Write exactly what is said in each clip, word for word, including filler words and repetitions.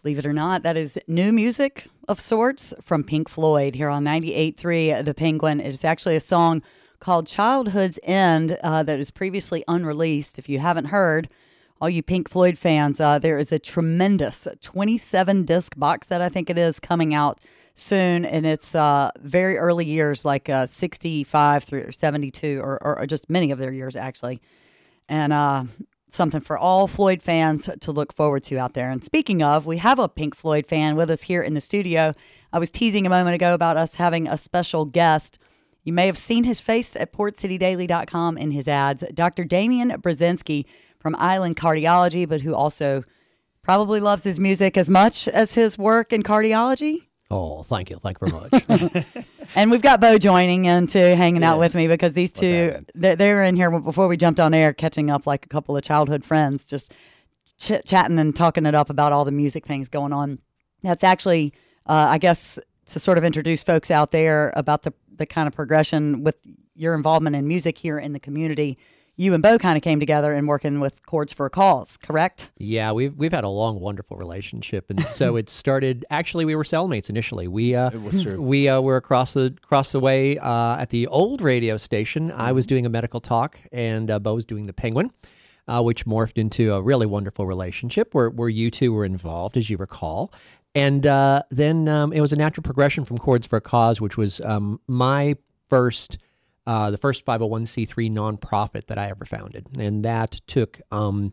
Believe it or not, that is new music of sorts from Pink Floyd here on ninety-eight point three The Penguin. It is actually a song called Childhood's End uh, that is previously unreleased. If you haven't heard, all you Pink Floyd fans, uh, there is a tremendous twenty-seven disc box set, I think it is, coming out soon. And it's uh, very early years, like uh, sixty-five through seventy-two, or, or just many of their years, actually. And uh, something for all Floyd fans to look forward to out there. And speaking of, we have a Pink Floyd fan with us here in the studio. I was teasing a moment ago about us having a special guest. You may have seen his face at port city daily dot com in his ads. Doctor Damian Brzezinski from Island Cardiology, but who also probably loves his music as much as his work in cardiology. Oh, thank you. Thank you very much. And we've got Bo joining in too, hanging yeah. out with me, because these two, they, they were in here before we jumped on air, catching up like a couple of childhood friends, just ch- chatting and talking it up about all the music things going on. That's actually, uh, I guess, to sort of introduce folks out there about the, the kind of progression with your involvement in music here in the community. You and Bo kind of came together and working with Chords for a Cause, correct? Yeah, we've we've had a long, wonderful relationship, and so it started. Actually, we were cellmates initially. We uh, it was true. we uh, were across the across the way uh, at the old radio station. Mm-hmm. I was doing a medical talk, and uh, Bo was doing the Penguin, uh, which morphed into a really wonderful relationship where where you two were involved, as you recall. And uh, then um, it was a natural progression from Chords for a Cause, which was um, my first. Uh, the first five oh one c three nonprofit that I ever founded. And that took um,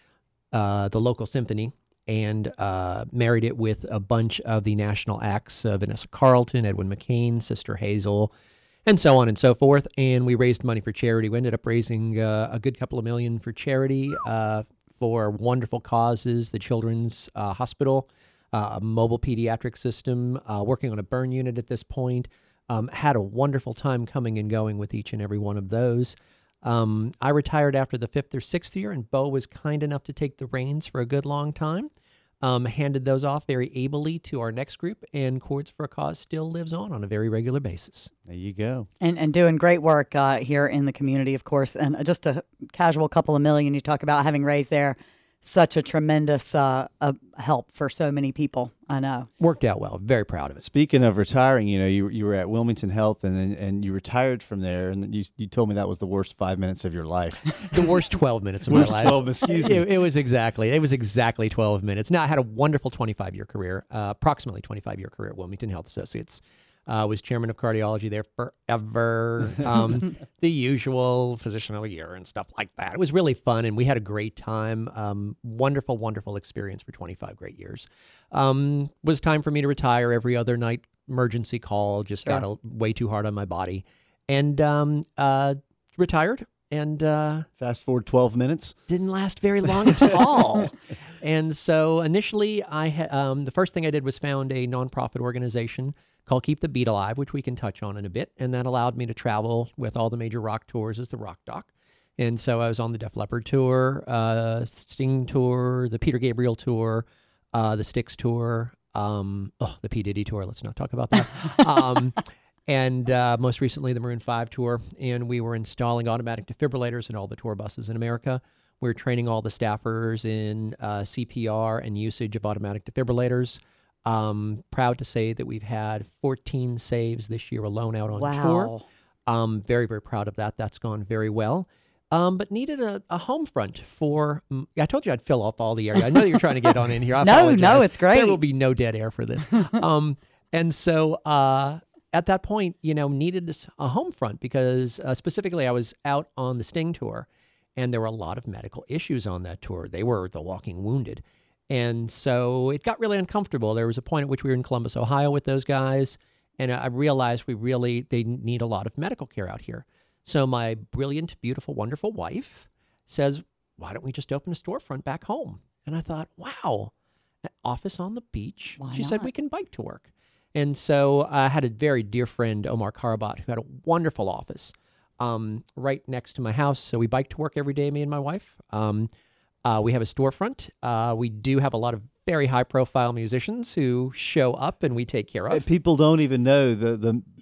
uh, the local symphony and uh, married it with a bunch of the national acts, uh, Vanessa Carlton, Edwin McCain, Sister Hazel, and so on and so forth. And we raised money for charity. We ended up raising uh, a good couple of million for charity uh, for wonderful causes, the Children's uh, Hospital, uh, a mobile pediatric system, uh, working on a burn unit at this point. Um, had a wonderful time coming and going with each and every one of those. Um, I retired after the fifth or sixth year, and Bo was kind enough to take the reins for a good long time. Um, handed those off very ably to our next group, and Chords for a Cause still lives on on a very regular basis. There you go. And and doing great work uh, here in the community, of course. And just a casual couple of million you talk about having raised there. Such a tremendous uh, uh, help for so many people. I know. Worked out well. Very proud of it. Speaking of retiring, you know, you you were at Wilmington Health, and then and you retired from there, and you you told me that was the worst five minutes of your life. The worst twelve minutes of worst my life. twelve, excuse me. It, it was exactly it was exactly twelve minutes. Now I had a wonderful twenty-five year career, uh, approximately twenty-five year career at Wilmington Health Associates. I uh, was chairman of cardiology there forever. Um, the usual physician of the year and stuff like that. It was really fun, and we had a great time. Um, wonderful, wonderful experience for twenty-five great years. Um, was time for me to retire. Every other night, emergency call. Just Sure. got a, way too hard on my body, and um, uh, retired. And uh, fast forward twelve minutes. Didn't last very long at all. And so initially, I ha- um, the first thing I did was found a nonprofit organization called Keep the Beat Alive, which we can touch on in a bit. And that allowed me to travel with all the major rock tours as the Rock Doc. And so I was on the Def Leppard tour, uh, Sting tour, the Peter Gabriel tour, uh, the Styx tour, um, oh, the P. Diddy tour. Let's not talk about that. um, and uh, most recently, the Maroon five tour. And we were installing automatic defibrillators in all the tour buses in America. We were training all the staffers in uh, C P R and usage of automatic defibrillators. Um, proud to say that we've had fourteen saves this year alone out on wow. tour. Um, very, very proud of that. That's gone very well. Um, but needed a, a home front for, um, I told you I'd fill up all the area. I know that you're trying to get on in here. I no, apologize. no, it's great. There will be no dead air for this. um, and so uh, at that point, you know, needed a home front because uh, specifically I was out on the Sting tour, and there were a lot of medical issues on that tour. They were the walking wounded. And so it got really uncomfortable. There was a point at which we were in Columbus, Ohio with those guys, and I realized we really, they need a lot of medical care out here. So my brilliant, beautiful, wonderful wife says, why don't we just open a storefront back home? And I thought, wow, an office on the beach. Why she not? said, we can bike to work. And so I had a very dear friend, Omar Karabat, who had a wonderful office um, right next to my house. So we bike to work every day, me and my wife. Um, Uh, we have a storefront. Uh, we do have a lot of very high-profile musicians who show up and we take care of. People don't even know the the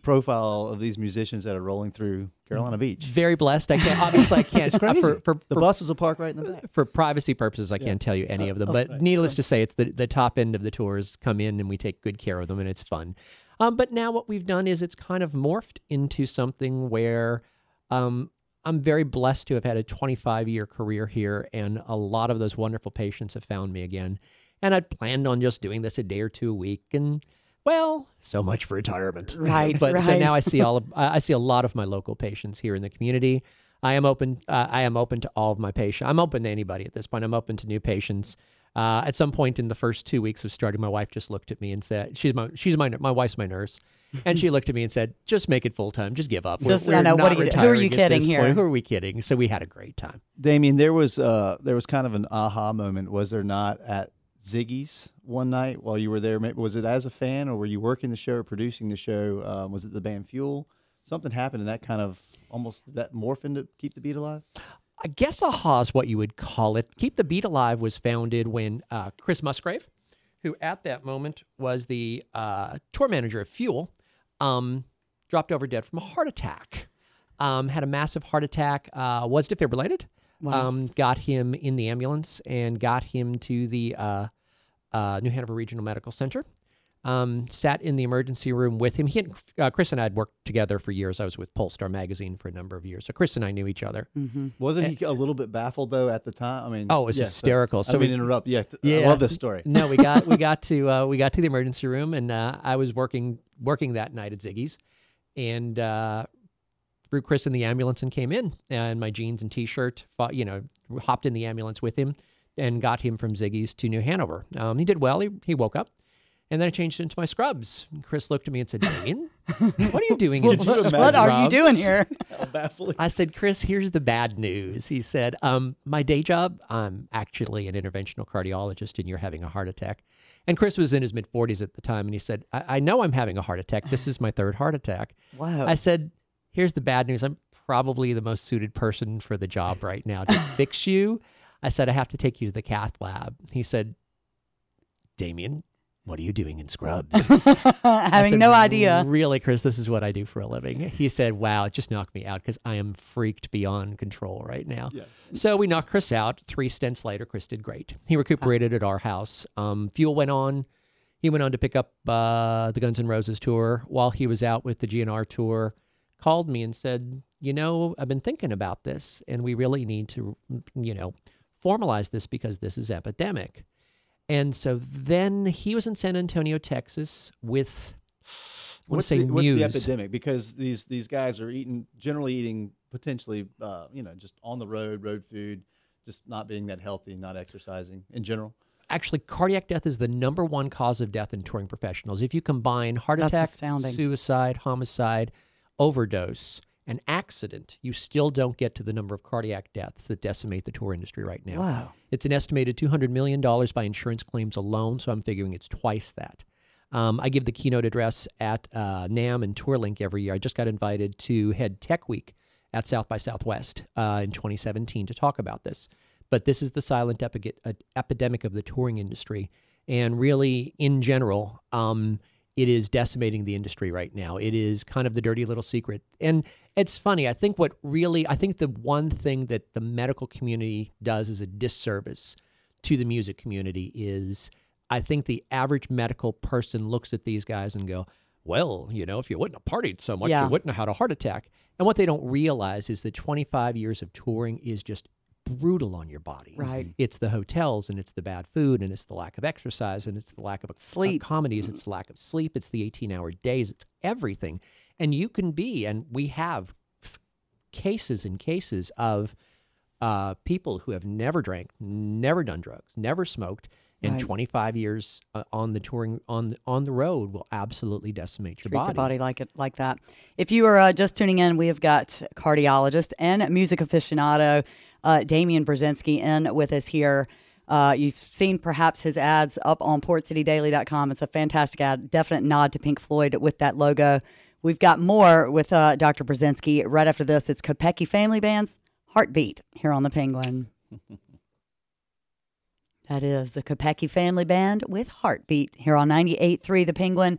profile of these musicians that are rolling through Carolina Beach. Very blessed. I can't obviously I can't It's crazy. for, for, the for, buses will park right in the back. for privacy purposes. I Yeah. can't tell you any of them, Oh, but right. needless to say, it's the the top end of the tours come in and we take good care of them and it's fun. Um, but now what we've done is it's kind of morphed into something where um, I'm very blessed to have had a twenty-five year career here, and a lot of those wonderful patients have found me again. And I'd planned on just doing this a day or two a week, and well, so much for retirement. Right, But so right. now I see all of I I see a lot of my local patients here in the community. I am open. Uh, I am open to all of my patients. I'm open to anybody at this point. I'm open to new patients. Uh, at some point in the first two weeks of starting, my wife just looked at me and said, "She's my she's my my wife's my nurse," and she looked at me and said, "Just make it full time. Just give up. We're, Just- I we're know, what not are you- who are you retiring at kidding this here?" point. Who are we kidding?" So we had a great time. Damien, there was uh there was kind of an aha moment, was there not, at Ziggy's one night while you were there? Maybe, was it as a fan, or were you working the show or producing the show? Um, was it the band Fuel? Something happened, and that kind of almost did that morph into Keep the Beat Alive. I guess aha is what you would call it. Keep the Beat Alive was founded when uh, Chris Musgrave, who at that moment was the uh, tour manager of Fuel, um, dropped over dead from a heart attack. Um, had a massive heart attack, uh, was defibrillated, Wow. um, got him in the ambulance and got him to the uh, uh, New Hanover Regional Medical Center. Um, sat in the emergency room with him. He and, uh, Chris and I had worked together for years. I was with Polestar magazine for a number of years. So Chris and I knew each other. Mm-hmm. Wasn't he a little bit baffled though at the time? I mean, Oh, it was yeah, hysterical. So, So I mean, we- interrupt. Yeah, th- Yeah. I love this story. No, we got we got to uh, we got to the emergency room, and uh, I was working working that night at Ziggy's, and uh, threw Chris in the ambulance and came in, and my jeans and T-shirt, fought, you know, hopped in the ambulance with him, and got him from Ziggy's to New Hanover. Um, he did well. He he woke up. And then I changed into my scrubs. And Chris looked at me and said, "Damien, what are you doing in Could you scrubs?" imagine? What are you doing here? How baffling. I said, "Chris, here's the bad news." He said, um, "My day job, I'm actually an interventional cardiologist, and you're having a heart attack." And Chris was in his mid forties at the time, and he said, I-, I know I'm having a heart attack. This is my third heart attack." Wow. I said, "Here's the bad news. I'm probably the most suited person for the job right now to fix you." I said, "I have to take you to the cath lab." He said, "Damien, what are you doing in scrubs?" I Having said, no idea. "Really, Chris, this is what I do for a living." He said, "Wow, it just knocked me out because I am freaked beyond control right now." Yeah. So we knocked Chris out. Three stints later, Chris did great. He recuperated at our house. Um, Fuel went on. He went on to pick up uh, the Guns N' Roses tour. While he was out with the G N R tour, called me and said, "You know, I've been thinking about this, and we really need to, you know, formalize this because this is epidemic." And so then he was in San Antonio, Texas with, I want What's to say the, what's the Muse. epidemic? Because these these guys are eating, generally eating potentially, uh, you know, just on the road, road food, just not being that healthy, not exercising in general. Actually, cardiac death is the number one cause of death in touring professionals. If you combine heart That's attack, astounding. suicide, homicide, overdose, and accident, you still don't get to the number of cardiac deaths that decimate the tour industry right now. Wow. It's an estimated two hundred million dollars by insurance claims alone, so I'm figuring it's twice that. Um, I give the keynote address at uh, NAMM and TourLink every year. I just got invited to head Tech Week at South by Southwest uh, in twenty seventeen to talk about this. But this is the silent epi- uh, epidemic of the touring industry. And really, in general, um, it is decimating the industry right now. It is kind of the dirty little secret. And it's funny. I think what really, I think the one thing that the medical community does is a disservice to the music community is I think the average medical person looks at these guys and go, well, you know, if you wouldn't have partied so much, Yeah. you wouldn't have had a heart attack. And what they don't realize is that twenty-five years of touring is just brutal on your body. Right. It's the hotels and it's the bad food and it's the lack of exercise and it's the lack of Sleep. accommodations, it's the lack of sleep, it's the eighteen-hour days, it's everything. And you can be, and we have f- cases and cases of uh, people who have never drank, never done drugs, never smoked, and Right. twenty-five years uh, on the touring on on the road will absolutely decimate your Treat body. the body like it like that. If you are uh, just tuning in, we have got cardiologist and music aficionado uh, Damien Brzezinski in with us here. Uh, you've seen perhaps his ads up on port city daily dot com. It's a fantastic ad, definite nod to Pink Floyd with that logo. We've got more with uh, Doctor Brzezinski right after this. It's Kopecky Family Band's Heartbeat here on the Penguin. That is the Kopecky Family Band with Heartbeat here on ninety-eight point three The Penguin.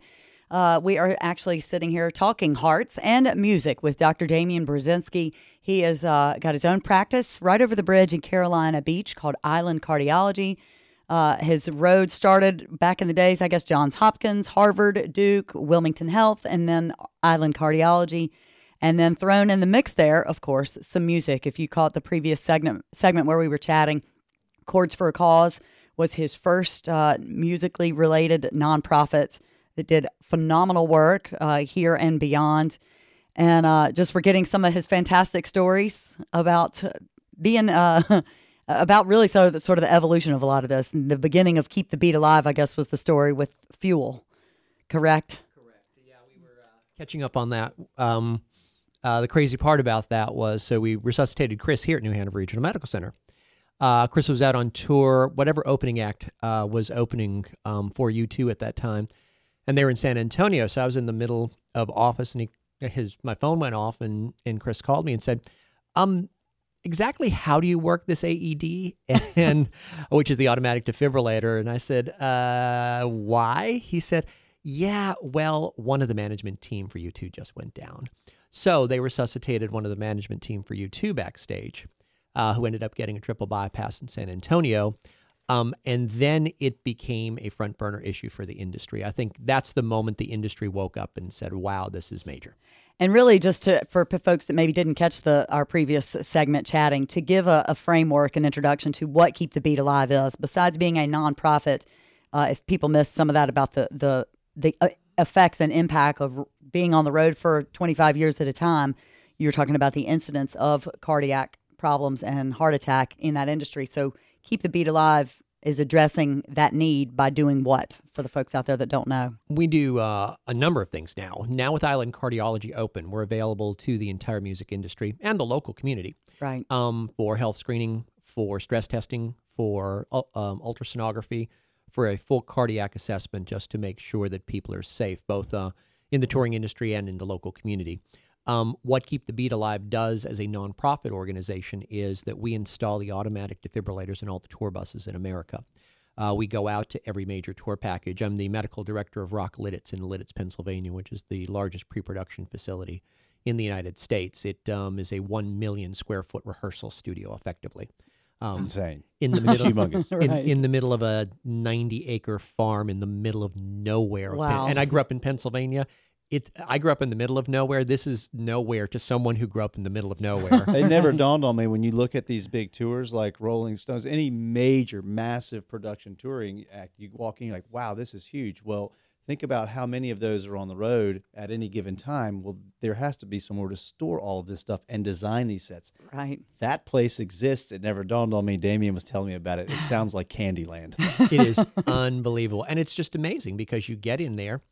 Uh, we are actually sitting here talking hearts and music with Doctor Damian Brzezinski. He has uh, got his own practice right over the bridge in Carolina Beach called Island Cardiology. Uh, his road started back in the days, I guess, Johns Hopkins, Harvard, Duke, Wilmington Health, and then Island Cardiology. And then thrown in the mix there, of course, some music. If you caught the previous segment segment where we were chatting, Chords for a Cause was his first uh, musically related nonprofit that did phenomenal work uh, here and beyond. And uh, just we're getting some of his fantastic stories about being... Uh, About really sort of, the, sort of the evolution of a lot of this. And the beginning of Keep the Beat Alive, I guess, was the story with Fuel, correct? Correct. Yeah, we were uh, catching up on that. Um, uh, the crazy part about that was, so we resuscitated Chris here at New Hanover Regional Medical Center. Uh, Chris was out on tour, whatever opening act uh, was opening um, for U two at that time, and they were in San Antonio. So I was in the middle of office, and he, his my phone went off, and, and Chris called me and said, um. exactly how do you work this A E D, and which is the automatic defibrillator? And I said, uh, why? He said, yeah, well, one of the management team for U two just went down. So they resuscitated one of the management team for U two backstage, uh, who ended up getting a triple bypass in San Antonio. Um, and then it became a front burner issue for the industry. I think that's the moment the industry woke up and said, wow, this is major. And really, just to for p- folks that maybe didn't catch the our previous segment chatting, to give a, a framework, an introduction to what Keep the Beat Alive is, besides being a nonprofit, uh, if people missed some of that about the the the uh, effects and impact of being on the road for twenty-five years at a time, you're talking about the incidence of cardiac problems and heart attack in that industry. So Keep the Beat Alive is addressing that need by doing what for the folks out there that don't know? We do uh, a number of things now. Now with Island Cardiology Open, we're available to the entire music industry and the local community. Right. Um, for health screening, for stress testing, for um, ultrasonography, for a full cardiac assessment, just to make sure that people are safe, both uh, in the touring industry and in the local community. Um, what Keep the Beat Alive does as a nonprofit organization is that we install the automatic defibrillators in all the tour buses in America. Uh, we go out to every major tour package. I'm the medical director of Rock Lidditz in Lidditz, Pennsylvania, which is the largest pre-production facility in the United States. It um, is a one million square foot rehearsal studio, effectively. Um, It's insane. In the middle, Humongous. in, Right. in the middle of a ninety acre farm in the middle of nowhere. Wow. And I grew up in Pennsylvania. It. I grew up in the middle of nowhere. This is nowhere to someone who grew up in the middle of nowhere. It never dawned on me when you look at these big tours like Rolling Stones, any major, massive production touring act, you walk in, you're like, wow, this is huge. Well, think about how many of those are on the road at any given time. Well, there has to be somewhere to store all of this stuff and design these sets. Right. That place exists. It never dawned on me. Damien was telling me about it. It sounds like Candyland. It is unbelievable. And it's just amazing because you get in there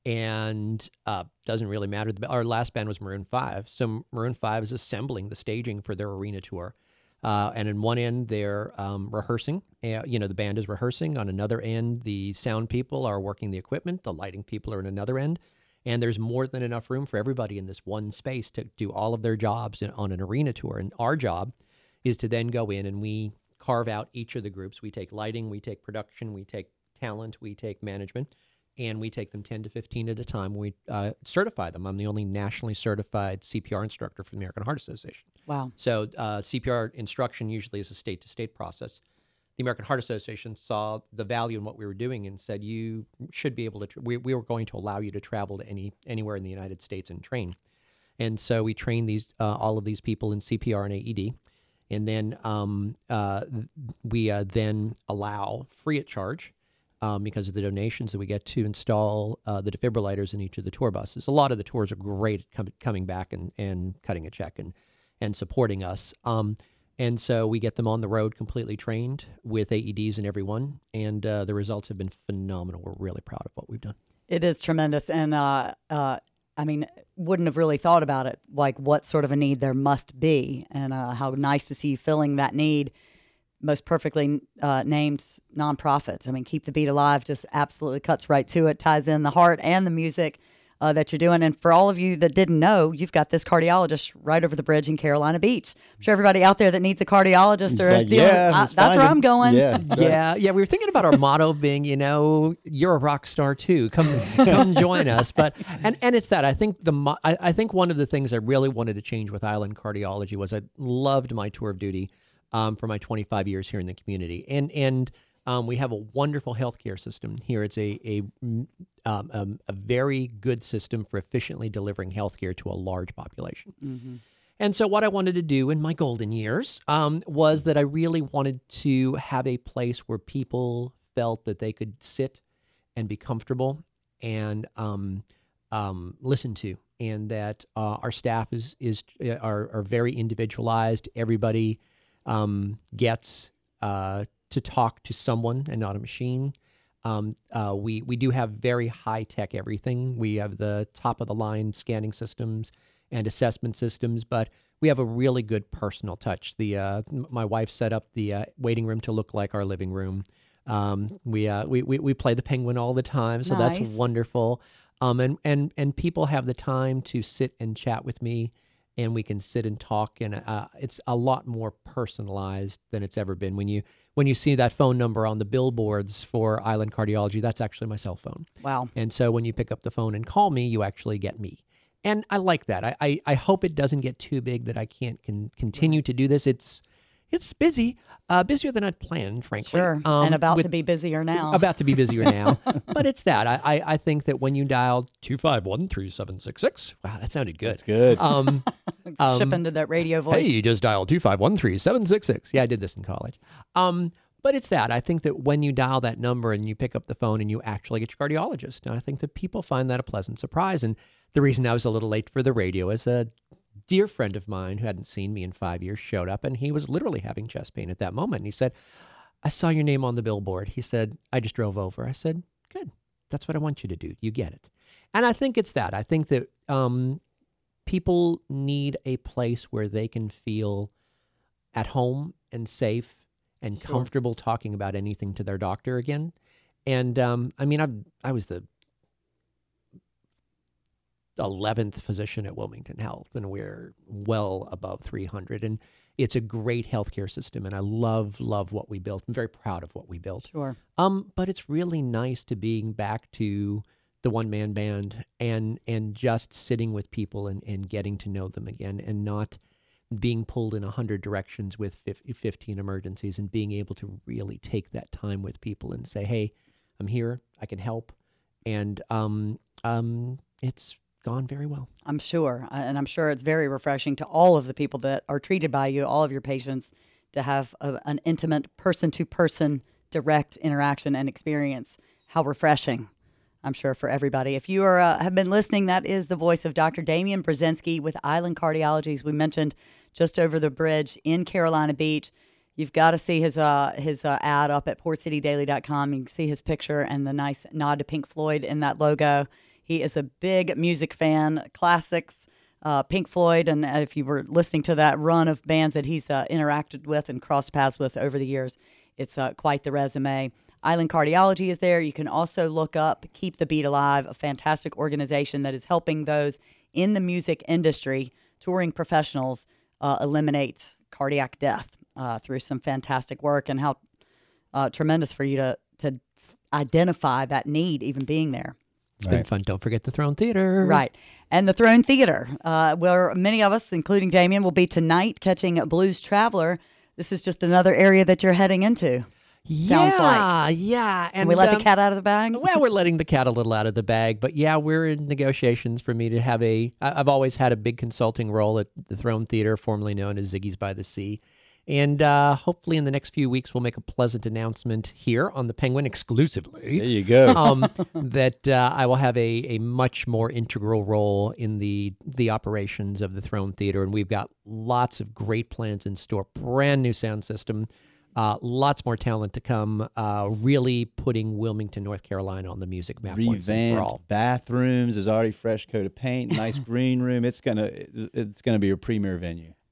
and uh doesn't really matter. Our last band was Maroon five. So Maroon five is assembling the staging for their arena tour. Uh, and in one end, they're um, rehearsing. Uh, you know, the band is rehearsing. On another end, the sound people are working the equipment. The lighting people are in another end. And there's more than enough room for everybody in this one space to do all of their jobs in, on an arena tour. And our job is to then go in and we carve out each of the groups. We take lighting, we take production, we take talent, we take management, and we take them ten to fifteen at a time. We uh, certify them. I'm the only nationally certified C P R instructor for the American Heart Association. Wow. So uh, C P R instruction usually is a state-to-state process. The American Heart Association saw the value in what we were doing and said, you should be able to, tra- we, we were going to allow you to travel to any anywhere in the United States and train. And so we train these uh, all of these people in C P R and A E D. And then um, uh, we uh, then allow, free of charge, Um, because of the donations that we get, to install uh, the defibrillators in each of the tour buses. A lot of the tours are great at com- coming back and, and cutting a check and, and supporting us. Um, and so we get them on the road completely trained with A E Ds in every one, and uh, the results have been phenomenal. We're really proud of what we've done. It is tremendous. And uh, uh, I mean, wouldn't have really thought about it, like what sort of a need there must be, and uh, how nice to see you filling that need. Most perfectly uh, named nonprofits. I mean, Keep the Beat Alive just absolutely cuts right to it, ties in the heart and the music uh, that you're doing. And for all of you that didn't know, you've got this cardiologist right over the bridge in Carolina Beach. I'm sure everybody out there that needs a cardiologist or like, a dealer, yeah, I, let's that's find where him. I'm going. Yeah, that's right. Yeah, yeah. We were thinking about our motto being, you know, you're a rock star too. Come, come join us. But and and it's that. I think the mo- I, I think one of the things I really wanted to change with Island Cardiology was I loved my tour of duty um, for my twenty-five years here in the community, and and um, we have a wonderful healthcare system here. It's a a um, um, a very good system for efficiently delivering healthcare to a large population. Mm-hmm. And so what I wanted to do in my golden years um, was that I really wanted to have a place where people felt that they could sit and be comfortable and um, um, listen to, and that uh, our staff is is are, are very individualized. Everybody um, gets uh, to talk to someone and not a machine. Um, uh, we we do have very high tech everything. We have the top of the line scanning systems and assessment systems, but we have a really good personal touch. The uh, my wife set up the uh, waiting room to look like our living room. Um, we, uh, we we we play the Penguin all the time, so Nice. that's wonderful. Um, and and and people have the time to sit and chat with me, and we can sit and talk, and uh, it's a lot more personalized than it's ever been. When you when you see that phone number on the billboards for Island Cardiology, that's actually my cell phone. Wow. And so when you pick up the phone and call me, you actually get me. And I like that. I, I, I hope it doesn't get too big that I can't can continue to do this. It's it's busy, uh, busier than I'd planned, frankly. Sure. Um, and about with- to be busier now. About to be busier now. But it's that. I, I, I think that when you dial two five one, three seven six six, wow, that sounded good. That's good. Um, um, Ship into that radio voice. Hey, you just dialed two five one, three seven six six. Yeah, I did this in college. Um, but it's that. I think that when you dial that number and you pick up the phone and you actually get your cardiologist, and I think that people find that a pleasant surprise. And the reason I was a little late for the radio is a dear friend of mine who hadn't seen me in five years showed up, and he was literally having chest pain at that moment. And he said, I saw your name on the billboard. He said, I just drove over. I said, good. That's what I want you to do. You get it. And I think it's that. I think that um, people need a place where they can feel at home and safe and Sure. comfortable talking about anything to their doctor again. And um, I mean, I I was the eleventh physician at Wilmington Health, and we're well above three hundred. And it's a great healthcare system, and I love, love what we built. I'm very proud of what we built. Sure. Um, but it's really nice to being back to the one-man band and and just sitting with people and, and getting to know them again, and not being pulled in a hundred directions with fifteen emergencies, and being able to really take that time with people and say, hey, I'm here, I can help. And um, um, it's gone very well. I'm sure. Uh, And I'm sure it's very refreshing to all of the people that are treated by you, all of your patients, to have a, an intimate person-to-person direct interaction and experience. How refreshing, I'm sure, for everybody. If you are uh, have been listening, that is the voice of Doctor Damian Brzezinski with Island Cardiology, as we mentioned, just over the bridge in Carolina Beach. You've got to see his uh, his uh, ad up at port city daily dot com. You can see his picture and the nice nod to Pink Floyd in that logo. He is a big music fan, classics, uh, Pink Floyd, and if you were listening to that run of bands that he's uh, interacted with and crossed paths with over the years, it's uh, quite the resume. Island Cardiology is there. You can also look up Keep the Beat Alive, a fantastic organization that is helping those in the music industry, touring professionals, uh, eliminate cardiac death uh, through some fantastic work, and how uh, tremendous for you to, to identify that need even being there. It's been Right. fun. Don't forget the Throne Theater. Right. And the Throne Theater, uh, where many of us, including Damien, will be tonight catching Blues Traveler. This is just another area that you're heading into. Yeah, Sounds like. yeah. And we let um, the cat out of the bag? Well, we're letting the cat a little out of the bag, but yeah, we're in negotiations for me to have a. I- I've always had a big consulting role at the Throne Theater, formerly known as Ziggy's by the Sea. And uh, hopefully in the next few weeks, we'll make a pleasant announcement here on the Penguin exclusively. There you go. um, that uh, I will have a, a much more integral role in the the operations of the Throne Theater, and we've got lots of great plans in store. Brand new sound system, uh, lots more talent to come. Uh, really putting Wilmington, North Carolina, on the music map once and for all. Revamped bathrooms. There's already fresh coat of paint. Nice green room. It's gonna it's gonna be a premier venue.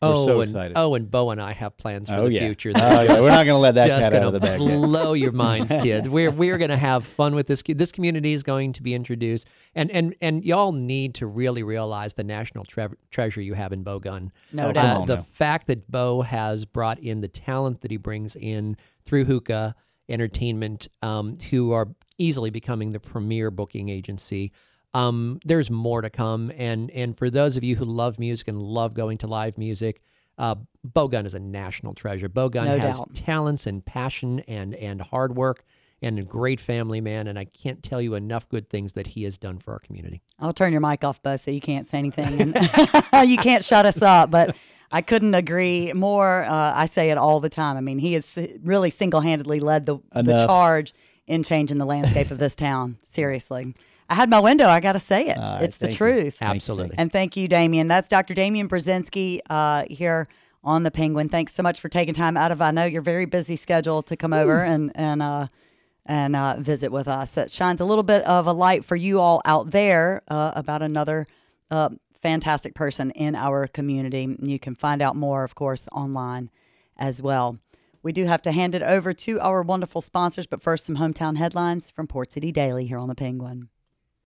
Oh, so and, excited. oh, and Bo and I have plans for Oh, the yeah. future. Oh, yeah. We're not going to let that just cat gonna out of the bag yet. blow your minds, kids. We're we're going to have fun with this. This community is going to be introduced, and and and y'all need to really realize the national tre- treasure you have in Bo Gunn. No Oh, doubt. come on The now. fact that Bo has brought in the talent that he brings in through Hookah Entertainment, um, who are easily becoming the premier booking agency. Um, there's more to come, and and for those of you who love music and love going to live music, uh, Bo Gunn is a national treasure. Bo Gunn No has doubt. talents and passion and and hard work and a great family man, and I can't tell you enough good things that he has done for our community. I'll turn your mic off, Buzz, so you can't say anything. And you can't shut us up, but I couldn't agree more. Uh, I say it all the time. I mean, he has really single-handedly led the, the Enough. charge in changing the landscape of this town. Seriously. I had my window. I got to say it. All right, it's the thank you. truth. Thank you, Absolutely. And thank you, Damien. That's Doctor Damien Brzezinski uh, here on the Penguin. Thanks so much for taking time out of, I know, your very busy schedule to come over and and uh, and uh, visit with us. That shines a little bit of a light for you all out there uh, about another uh, fantastic person in our community. You can find out more, of course, online as well. We do have to hand it over to our wonderful sponsors, but first, some hometown headlines from Port City Daily here on the Penguin.